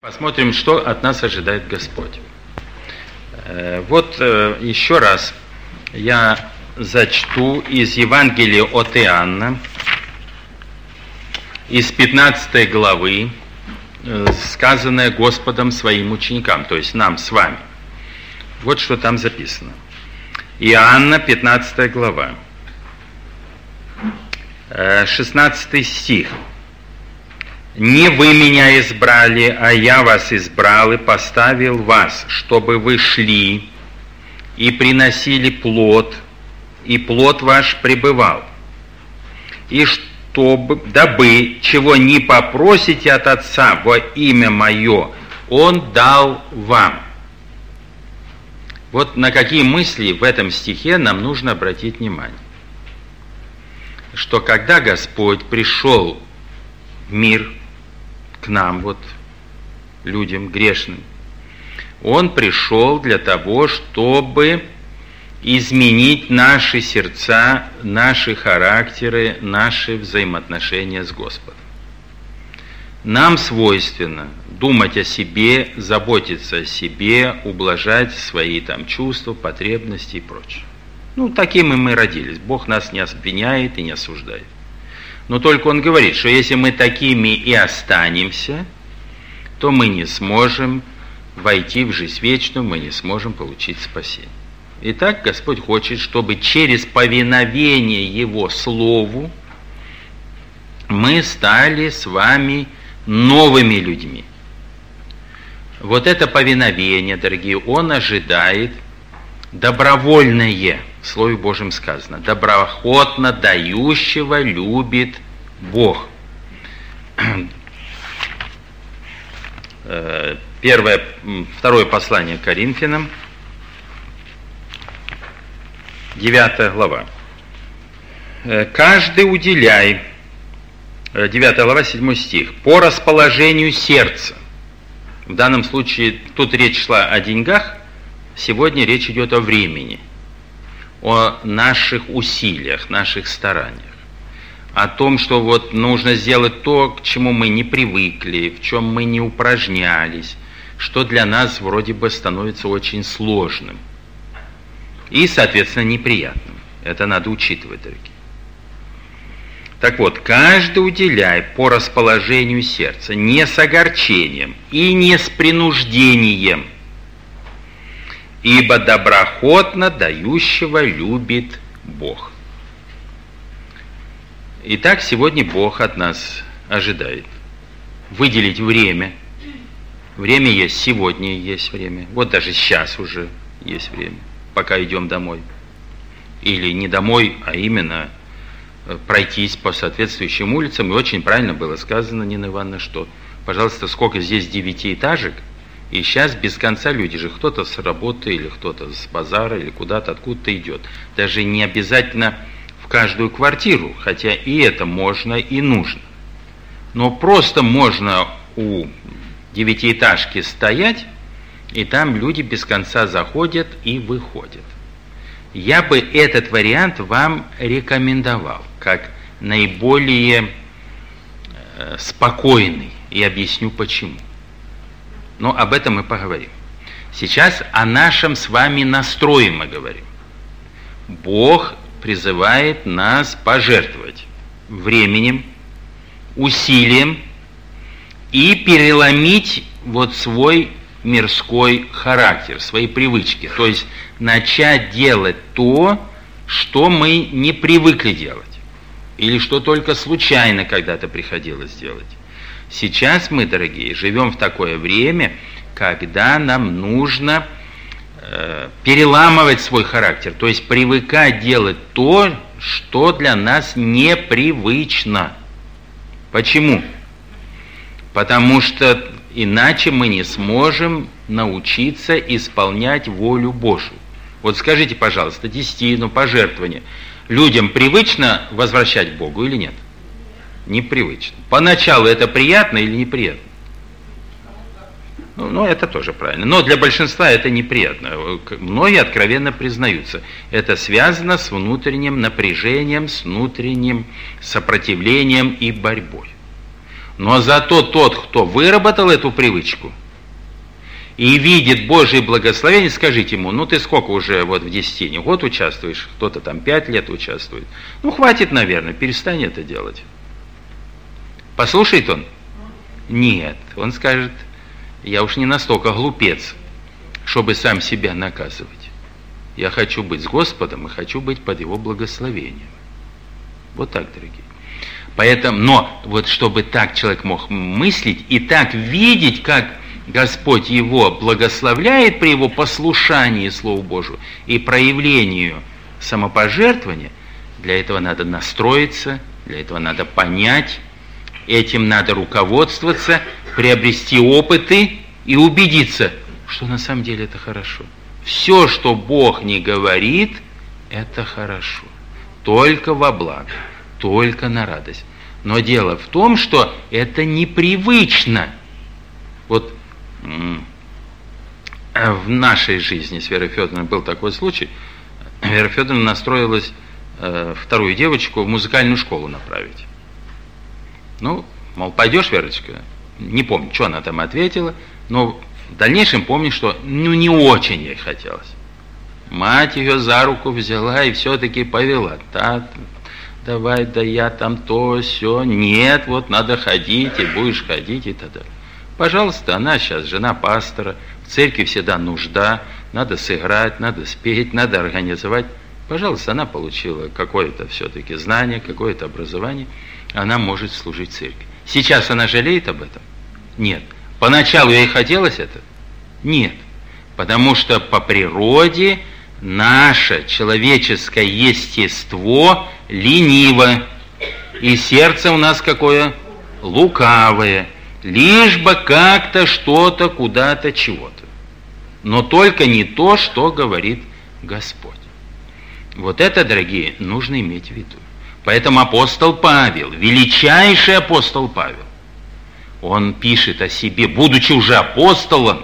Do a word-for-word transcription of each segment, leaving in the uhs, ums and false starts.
Посмотрим, что от нас ожидает Господь. Вот еще раз я зачту из Евангелия от Иоанна, из пятнадцатой главы, сказанное Господом своим ученикам, то есть нам с вами. Вот что там записано. Иоанна, пятнадцатая глава, шестнадцатый стих. «Не вы меня избрали, а я вас избрал и поставил вас, чтобы вы шли и приносили плод, и плод ваш пребывал. И чтобы, дабы, чего не попросите от Отца во имя Мое, Он дал вам». Вот на какие мысли в этом стихе нам нужно обратить внимание. Что когда Господь пришел в мир, к нам, вот, людям грешным, Он пришел для того, чтобы изменить наши сердца, наши характеры, наши взаимоотношения с Господом. Нам свойственно думать о себе, заботиться о себе, ублажать свои там чувства, потребности и прочее. Ну, такими мы родились. Бог нас не обвиняет и не осуждает. Но только Он говорит, что если мы такими и останемся, то мы не сможем войти в жизнь вечную, мы не сможем получить спасение. Итак, Господь хочет, чтобы через повиновение Его Слову мы стали с вами новыми людьми. Вот это повиновение, дорогие, Он ожидает добровольное. В Слове Божьем сказано: доброохотно дающего любит Бог. Первое, второе послание к Коринфянам, девятая глава. «Каждый уделяй», девятая глава, седьмой стих, «по расположению сердца». В данном случае тут речь шла о деньгах, сегодня речь идет о времени, о наших усилиях, наших стараниях, о том, что вот нужно сделать то, к чему мы не привыкли, в чем мы не упражнялись, что для нас вроде бы становится очень сложным и, соответственно, неприятным. Это надо учитывать, дорогие. Так вот, каждый уделяй по расположению сердца, не с огорчением и не с принуждением, ибо доброохотно дающего любит Бог. Итак, сегодня Бог от нас ожидает выделить время. Время есть, сегодня есть время. Вот даже сейчас уже есть время, пока идем домой. Или не домой, а именно пройтись по соответствующим улицам. И очень правильно было сказано, Нина Ивановна, что, пожалуйста, сколько здесь девятиэтажек, и сейчас без конца люди же, кто-то с работы, или кто-то с базара, или куда-то, откуда-то идет. Даже не обязательно в каждую квартиру, хотя и это можно и нужно. Но просто можно у девятиэтажки стоять, и там люди без конца заходят и выходят. Я бы этот вариант вам рекомендовал, как наиболее э, спокойный, и объясню почему. Но об этом мы поговорим. Сейчас о нашем с вами настрое мы говорим. Бог призывает нас пожертвовать временем, усилием и переломить вот свой мирской характер, свои привычки. То есть начать делать то, что мы не привыкли делать. Или что только случайно когда-то приходилось делать. Сейчас мы, дорогие, живем в такое время, когда нам нужно э, переламывать свой характер, то есть привыкать делать то, что для нас непривычно. Почему? Потому что иначе мы не сможем научиться исполнять волю Божию. Вот скажите, пожалуйста, десятину, пожертвование. Людям привычно возвращать Богу или нет? Непривычно. Поначалу это приятно или неприятно? Ну, ну, это тоже правильно. Но для большинства это неприятно. Многие откровенно признаются. Это связано с внутренним напряжением, с внутренним сопротивлением и борьбой. Но зато тот, кто выработал эту привычку и видит Божие благословение, скажите ему, ну ты сколько уже вот в десятине, год участвуешь, кто-то там пять лет участвует. Ну хватит, наверное, перестань это делать. Послушает он? Нет, он скажет, я уж не настолько глупец, чтобы сам себя наказывать. Я хочу быть с Господом и хочу быть под Его благословением. Вот так, дорогие. Поэтому, но вот чтобы так человек мог мыслить и так видеть, как Господь его благословляет при его послушании Слову Божию и проявлению самопожертвования, для этого надо настроиться, для этого надо понять, этим надо руководствоваться, приобрести опыты и убедиться, что на самом деле это хорошо. Все, что Бог не говорит, это хорошо. Только во благо, только на радость. Но дело в том, что это непривычно. Вот в нашей жизни с Верой Федоровной был такой случай. Вера Федоровна настроилась э, вторую девочку в музыкальную школу направить. Ну, мол, пойдешь, Верочка? Не помню, что она там ответила, но в дальнейшем помню, что ну, не очень ей хотелось. Мать ее за руку взяла и все-таки повела. Та, давай, да я там то, все. Нет, вот надо ходить, и будешь ходить, и так далее. Пожалуйста, она сейчас жена пастора, в церкви всегда нужда, надо сыграть, надо спеть, надо организовать. Пожалуйста, она получила какое-то все-таки знание, какое-то образование, она может служить церкви. Сейчас она жалеет об этом? Нет. Поначалу ей хотелось это? Нет. Потому что по природе наше человеческое естество лениво, и сердце у нас какое? Лукавое. Лишь бы как-то что-то, куда-то, чего-то. Но только не то, что говорит Господь. Вот это, дорогие, нужно иметь в виду. Поэтому апостол Павел, величайший апостол Павел, он пишет о себе, будучи уже апостолом,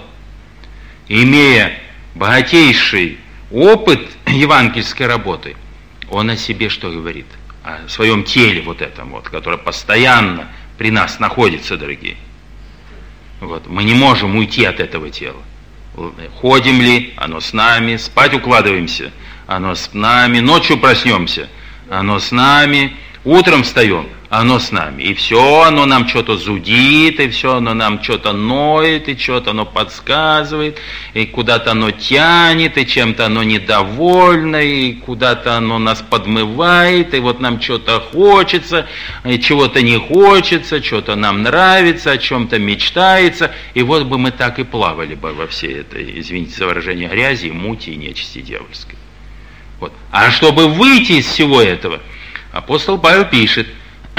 имея богатейший опыт евангельской работы, он о себе что говорит? О своем теле вот этом вот, которое постоянно при нас находится, дорогие. Вот. Мы не можем уйти от этого тела. Ходим ли, оно с нами, спать укладываемся, оно с нами, ночью проснемся, оно с нами, утром встаем, оно с нами. И все оно нам что-то зудит, и все оно нам что-то ноет, и что-то оно подсказывает, и куда-то оно тянет, и чем-то оно недовольно, и куда-то оно нас подмывает, и вот нам что-то хочется, и чего-то не хочется, что-то нам нравится, о чем-то мечтается, и вот бы мы так и плавали бы во всей этой, извините за выражение, грязи, мути и нечисти дьявольской. Вот. А чтобы выйти из всего этого, апостол Павел пишет,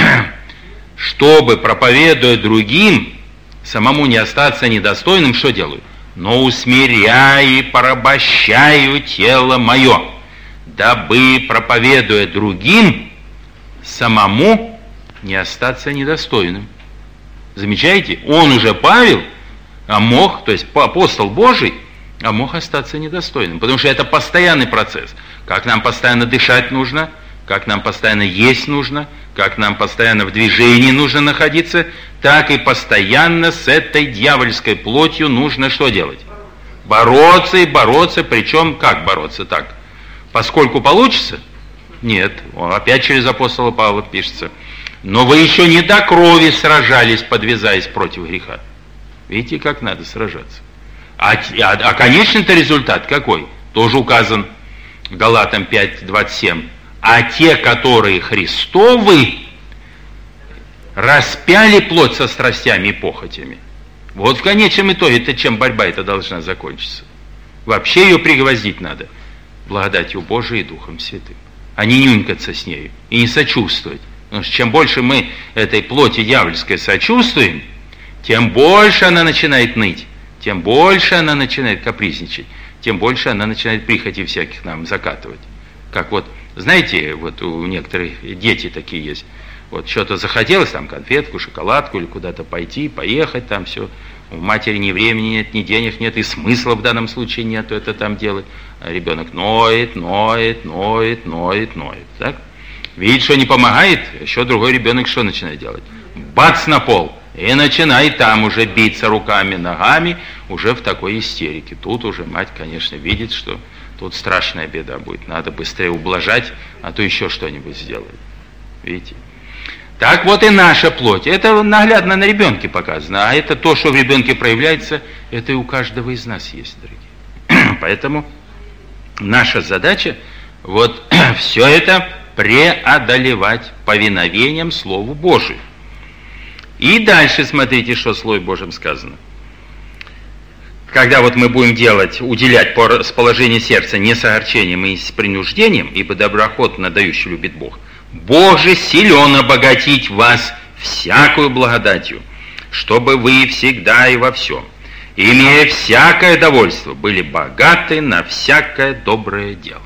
чтобы, проповедуя другим, самому не остаться недостойным, что делаю? Но усмиряю и порабощаю тело мое, дабы, проповедуя другим, самому не остаться недостойным. Замечаете? Он уже, Павел, а мог, то есть апостол Божий, а мог остаться недостойным, потому что это постоянный процесс. Как нам постоянно дышать нужно, как нам постоянно есть нужно, как нам постоянно в движении нужно находиться, так и постоянно с этой дьявольской плотью нужно что делать? Бороться и бороться, причем как бороться так? Поскольку получится? Нет, опять через апостола Павла пишется. Но вы еще не до крови сражались, подвязаясь против греха. Видите, как надо сражаться. А, а, а конечный-то результат какой? Тоже указан Галатам пять двадцать семь. А те, которые Христовы, распяли плоть со страстями и похотями. Вот в конечном итоге, это чем борьба эта должна закончиться. Вообще ее пригвоздить надо благодатью Божией и Духом Святым, а не нюнькаться с нею и не сочувствовать. Потому что чем больше мы этой плоти дьявольской сочувствуем, тем больше она начинает ныть, тем больше она начинает капризничать, тем больше она начинает прихоти всяких нам закатывать. Как вот, знаете, вот у некоторых дети такие есть, вот что-то захотелось, там конфетку, шоколадку или куда-то пойти, поехать, там все. У матери ни времени нет, ни денег нет, и смысла в данном случае нету это там делать. А ребенок ноет, ноет, ноет, ноет, ноет. Так? Видит, что не помогает, еще другой ребенок что начинает делать? Бац на пол. И начинает там уже биться руками, ногами, уже в такой истерике. Тут уже мать, конечно, видит, что тут страшная беда будет. Надо быстрее ублажать, а то еще что-нибудь сделает. Видите? Так вот и наша плоть. Это наглядно на ребенке показано. А это то, что в ребенке проявляется, это и у каждого из нас есть, дорогие. Поэтому наша задача вот все это преодолевать повиновением Слову Божию. И дальше смотрите, что в Слове Божьем сказано. Когда вот мы будем делать, уделять по расположению сердца не с огорчением и с принуждением, ибо доброохотно дающий любит Бог, Бог же силен обогатить вас всякую благодатью, чтобы вы всегда и во всем, имея всякое довольство, были богаты на всякое доброе дело.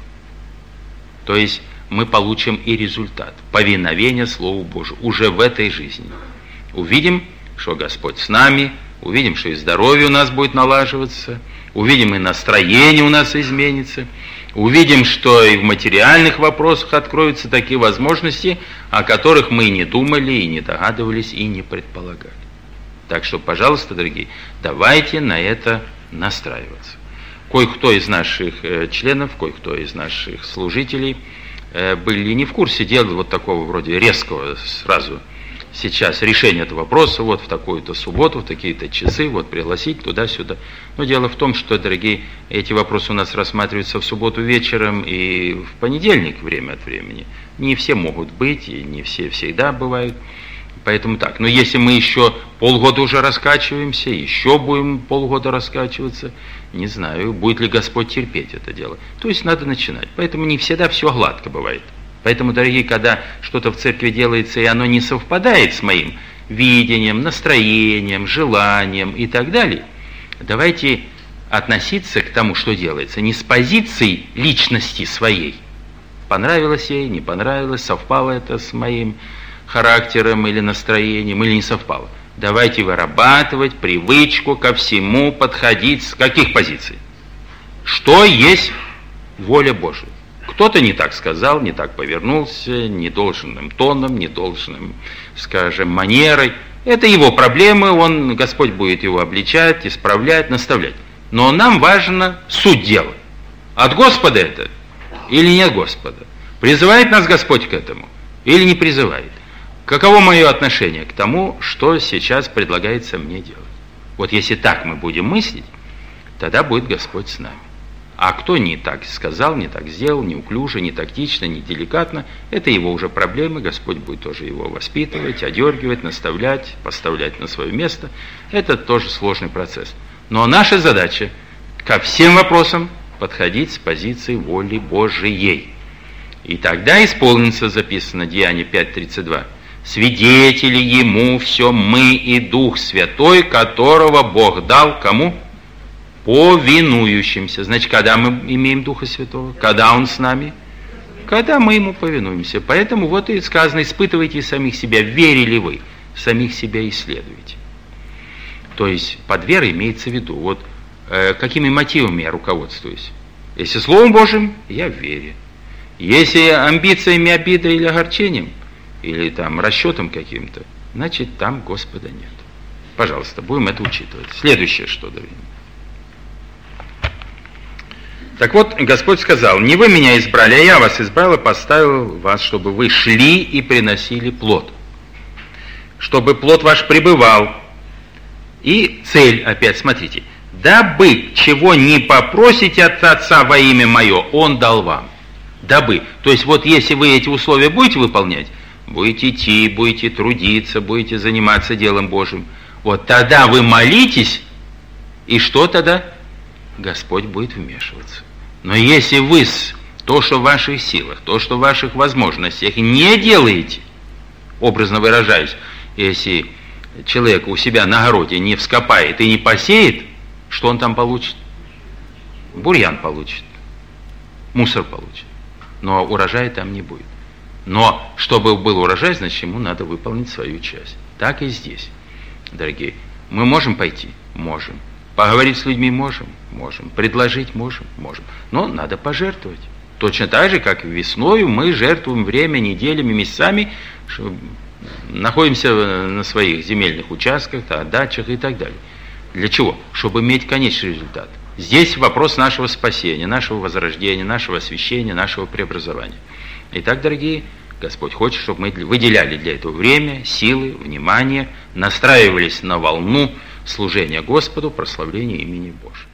То есть мы получим и результат повиновения Слову Божию уже в этой жизни. Увидим, что Господь с нами, увидим, что и здоровье у нас будет налаживаться, увидим, и настроение у нас изменится, увидим, что и в материальных вопросах откроются такие возможности, о которых мы и не думали, и не догадывались, и не предполагали. Так что, пожалуйста, дорогие, давайте на это настраиваться. Кое-кто из наших э, членов, кое-кто из наших служителей э, были не в курсе дела вот такого вроде резкого сразу сейчас решение этого вопроса, вот в такую-то субботу, в такие-то часы, вот пригласить туда-сюда. Но дело в том, что, дорогие, эти вопросы у нас рассматриваются в субботу вечером и в понедельник время от времени. Не все могут быть, и не все всегда бывают. Поэтому так. Но если мы еще полгода уже раскачиваемся, еще будем полгода раскачиваться, не знаю, будет ли Господь терпеть это дело. То есть надо начинать. Поэтому не всегда все гладко бывает. Поэтому, дорогие, когда что-то в церкви делается, и оно не совпадает с моим видением, настроением, желанием и так далее, давайте относиться к тому, что делается, не с позиции личности своей. Понравилось ей, не понравилось, совпало это с моим характером или настроением, или не совпало. Давайте вырабатывать привычку ко всему подходить с каких позиций? Что есть воля Божия? Кто-то не так сказал, не так повернулся, недолжным тоном, недолжным, скажем, манерой. Это его проблемы, он, Господь будет его обличать, исправлять, наставлять. Но нам важно суть дела. От Господа это или не от Господа? Призывает нас Господь к этому или не призывает? Каково мое отношение к тому, что сейчас предлагается мне делать? Вот если так мы будем мыслить, тогда будет Господь с нами. А кто не так сказал, не так сделал, неуклюже, не тактично, не деликатно, это его уже проблемы, Господь будет тоже его воспитывать, одергивать, наставлять, поставлять на свое место. Это тоже сложный процесс. Но наша задача ко всем вопросам подходить с позиции воли Божией. И тогда исполнится, записано Деяние пять тридцать два, свидетели ему все мы и Дух Святой, которого Бог дал кому? Повинующимся. Значит, когда мы имеем Духа Святого? Когда Он с нами? Когда мы Ему повинуемся. Поэтому вот и сказано, испытывайте самих себя, верили вы, самих себя исследуйте. То есть под верой имеется в виду, вот э, какими мотивами я руководствуюсь. Если Словом Божьим, я в вере. Если амбициями, обидой или огорчением, или там расчетом каким-то, значит там Господа нет. Пожалуйста, будем это учитывать. Следующее, что, дорогие. Так вот, Господь сказал, не вы меня избрали, а я вас избрал и поставил вас, чтобы вы шли и приносили плод. Чтобы плод ваш пребывал. И цель, опять, смотрите, дабы чего не попросите от Отца во имя Мое, Он дал вам. Дабы. То есть вот если вы эти условия будете выполнять, будете идти, будете трудиться, будете заниматься делом Божьим, вот тогда вы молитесь, и что тогда? Господь будет вмешиваться. Но если вы то, что в ваших силах, то, что в ваших возможностях не делаете, образно выражаясь, если человек у себя на огороде не вскопает и не посеет, что он там получит? Бурьян получит, мусор получит, но урожая там не будет. Но чтобы был урожай, значит, ему надо выполнить свою часть. Так и здесь, дорогие. Мы можем пойти? Можем. Поговорить с людьми можем? Можем. Предложить можем? Можем. Но надо пожертвовать. Точно так же, как весною мы жертвуем время неделями, месяцами, находимся на своих земельных участках, дачах и так далее. Для чего? Чтобы иметь конечный результат. Здесь вопрос нашего спасения, нашего возрождения, нашего освящения, нашего преобразования. Итак, дорогие, Господь хочет, чтобы мы выделяли для этого время, силы, внимание, настраивались на волну служения Господу, прославления имени Божьего.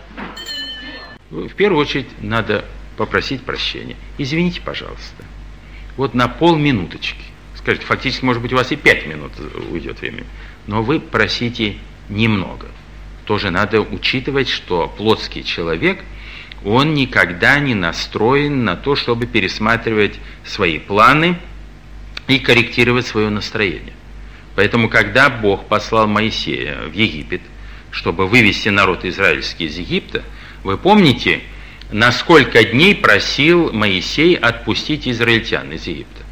В первую очередь надо попросить прощения. Извините, пожалуйста, вот на полминуточки. Скажите, фактически, может быть, у вас и пять минут уйдет времени, но вы просите немного. Тоже надо учитывать, что плотский человек, он никогда не настроен на то, чтобы пересматривать свои планы и корректировать свое настроение. Поэтому, когда Бог послал Моисея в Египет, чтобы вывести народ израильский из Египта, вы помните, на сколько дней просил Моисей отпустить израильтян из Египта?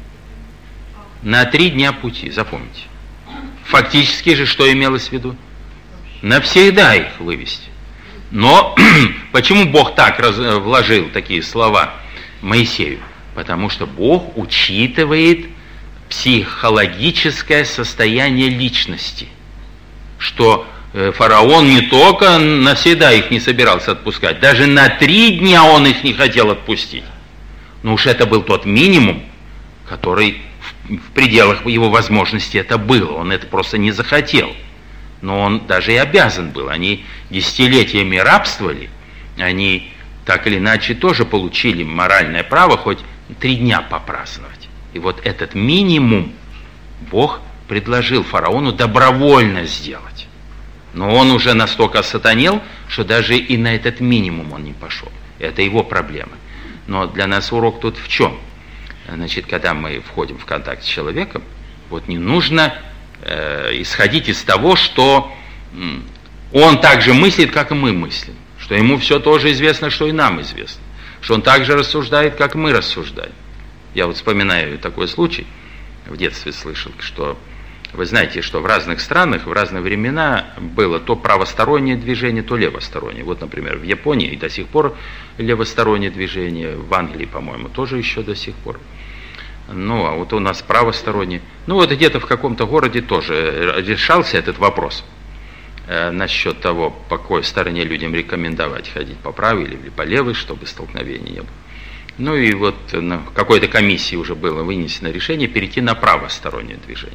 На три дня пути, запомните. Фактически же, что имелось в виду? Навсегда их вывести. Но почему Бог так раз, вложил такие слова Моисею? Потому что Бог учитывает психологическое состояние личности, что фараон не только навсегда их не собирался отпускать, даже на три дня он их не хотел отпустить. Но уж это был тот минимум, который в пределах его возможностей это было. Он это просто не захотел. Но он даже и обязан был. Они десятилетиями рабствовали, они так или иначе тоже получили моральное право хоть три дня попраздновать. И вот этот минимум Бог предложил фараону добровольно сделать. Но он уже настолько осатанел, что даже и на этот минимум он не пошел. Это его проблема. Но для нас урок тут в чем? Значит, когда мы входим в контакт с человеком, вот не нужно э, исходить из того, что э, он так же мыслит, как и мы мыслим. Что ему все тоже известно, что и нам известно. Что он так же рассуждает, как мы рассуждаем. Я вот вспоминаю такой случай, в детстве слышал, что вы знаете, что в разных странах, в разные времена было то правостороннее движение, то левостороннее. Вот, например, в Японии и до сих пор левостороннее движение, в Англии, по-моему, тоже еще до сих пор. Ну, а вот у нас правостороннее. Ну, вот где-то в каком-то городе тоже решался этот вопрос э, насчет того, по какой стороне людям рекомендовать ходить, по правой или по левой, чтобы столкновений не было. Ну и вот на какой-то комиссии уже было вынесено решение перейти на правостороннее движение.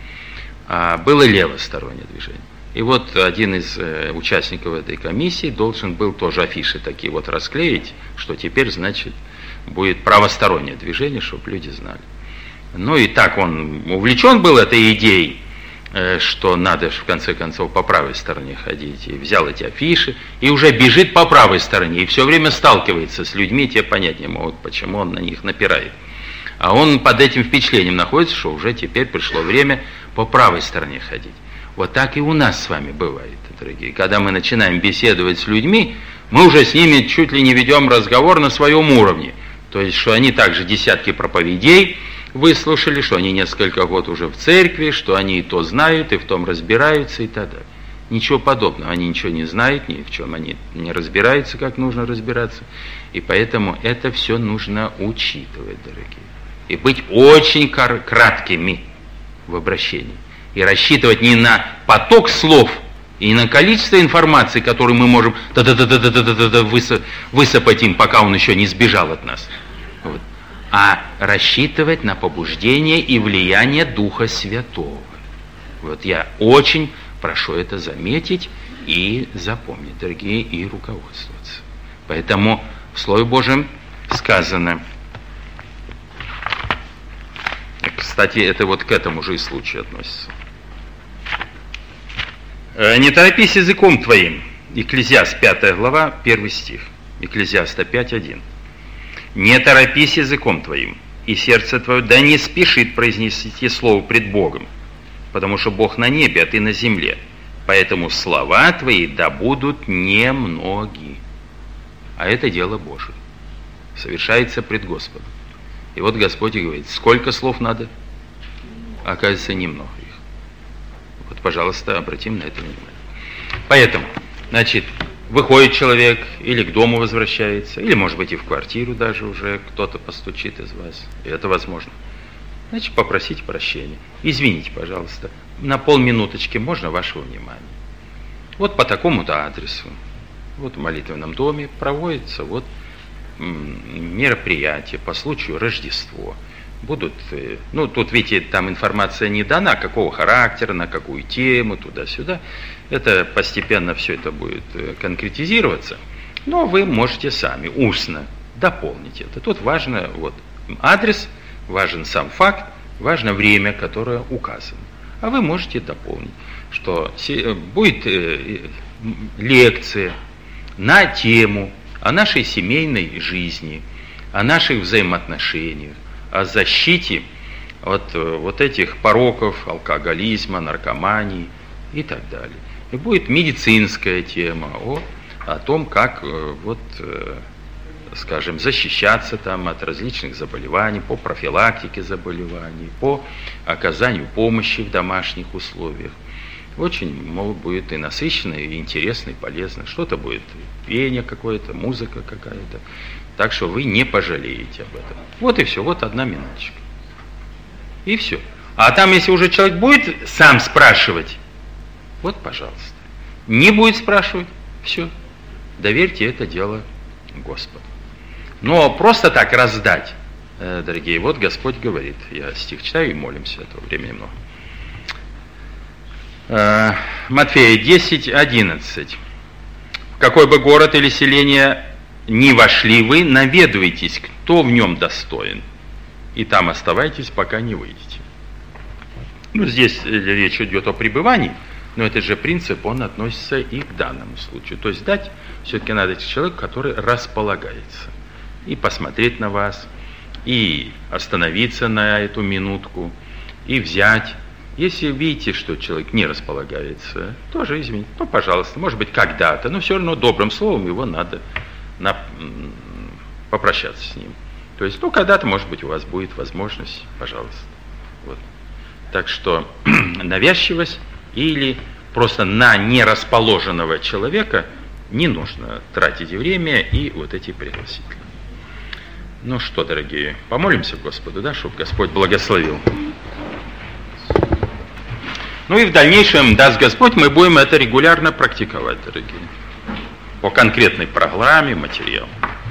А было левостороннее движение. И вот один из э, участников этой комиссии должен был тоже афиши такие вот расклеить, что теперь, значит, будет правостороннее движение, чтобы люди знали. Ну и так он увлечен был этой идеей, э, что надо в конце концов по правой стороне ходить. И взял эти афиши и уже бежит по правой стороне. И все время сталкивается с людьми, те понять не могут, почему он на них напирает. А он под этим впечатлением находится, что уже теперь пришло время по правой стороне ходить. Вот так и у нас с вами бывает, дорогие. Когда мы начинаем беседовать с людьми, мы уже с ними чуть ли не ведем разговор на своем уровне. То есть, что они также десятки проповедей выслушали, что они несколько год уже в церкви, что они и то знают, и в том разбираются, и так далее. Ничего подобного. Они ничего не знают, ни в чем они не разбираются, как нужно разбираться. И поэтому это все нужно учитывать, дорогие. И быть очень краткими в обращении. И рассчитывать не на поток слов и не на количество информации, которую мы можем высыпать им, пока он еще не сбежал от нас. Вот. А рассчитывать на побуждение и влияние Духа Святого. Вот я очень прошу это заметить и запомнить, дорогие, и руководствоваться. Поэтому в Слове Божьем сказано. Кстати, это вот к этому же и случаю относится. «Не торопись языком твоим». Экклезиаст, пятая глава, первый стих. Экклезиаста пять, один. «Не торопись языком твоим, и сердце твое да не спешит произнести слово пред Богом, потому что Бог на небе, а ты на земле. Поэтому слова твои да будут немноги». А это дело Божие. Совершается пред Господом. И вот Господь и говорит, сколько слов надо? Оказывается, немного их. Вот, пожалуйста, обратим на это внимание. Поэтому, значит, выходит человек, или к дому возвращается, или, может быть, и в квартиру даже уже кто-то постучит из вас. И это возможно. значит, попросите прощения. Извините, пожалуйста, на полминуточки можно вашего внимания. Вот по такому-то адресу, вот в молитвенном доме проводится вот мероприятие по случаю Рождества. Будут, ну, тут, видите, там информация не дана, какого характера, на какую тему, туда-сюда. Это постепенно все это будет конкретизироваться. Но вы можете сами устно дополнить это. Тут важно вот адрес, важен сам факт, важно время, которое указано. А вы можете дополнить, что будет лекция на тему о нашей семейной жизни, о наших взаимоотношениях, о защите от вот этих пороков, алкоголизма, наркомании и так далее. И будет медицинская тема о, о том, как вот, скажем, защищаться там от различных заболеваний, по профилактике заболеваний, по оказанию помощи в домашних условиях. Очень, мол, будет и насыщенно, и интересно, и полезно. Что-то будет, пение какое-то, музыка какая-то. Так что вы не пожалеете об этом. Вот и все, вот одна минуточка. И все. А там, если уже человек будет сам спрашивать, вот, пожалуйста. Не будет спрашивать, все. Доверьте это дело Господу. Но просто так раздать, дорогие, вот Господь говорит. Я стих читаю и молимся, этого времени много. Матфея десять, одиннадцать. В какой бы город или селение ни вошли вы, наведывайтесь, кто в нем достоин, и там оставайтесь, пока не выйдете. Ну, здесь речь идет о пребывании, но этот же принцип, он относится и к данному случаю. То есть дать все-таки надо человеку, который располагается, и посмотреть на вас, и остановиться на эту минутку, и взять. Если видите, что человек не располагается, тоже извините, ну, пожалуйста, может быть, когда-то, но все равно добрым словом его надо на, попрощаться с ним. То есть, ну, когда-то, может быть, у вас будет возможность, пожалуйста. Вот. Так что навязчивость или просто на нерасположенного человека не нужно тратить время и вот эти пригласители. Ну что, дорогие, помолимся Господу, да, чтобы Господь благословил. Ну и в дальнейшем, даст Господь, мы будем это регулярно практиковать, дорогие, по конкретной программе, материалу.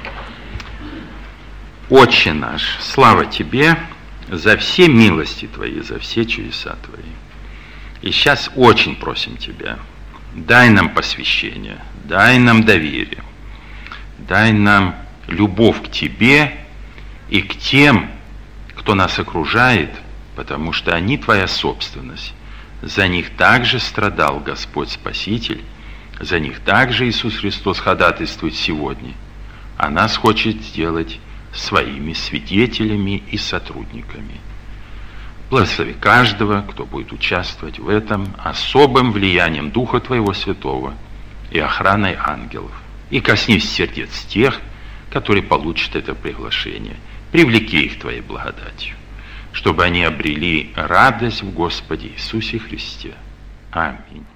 Отче наш, слава Тебе за все милости Твои, за все чудеса Твои. И сейчас очень просим Тебя, дай нам посвящение, дай нам доверие, дай нам любовь к Тебе и к тем, кто нас окружает, потому что они Твоя собственность. За них также страдал Господь Спаситель, за них также Иисус Христос ходатайствует сегодня, а нас хочет сделать своими свидетелями и сотрудниками. Благослови каждого, кто будет участвовать в этом особым влиянием Духа Твоего Святого и охраной ангелов. И коснись сердец тех, которые получат это приглашение. Привлеки их Твоей благодатью, чтобы они обрели радость в Господе Иисусе Христе. Аминь.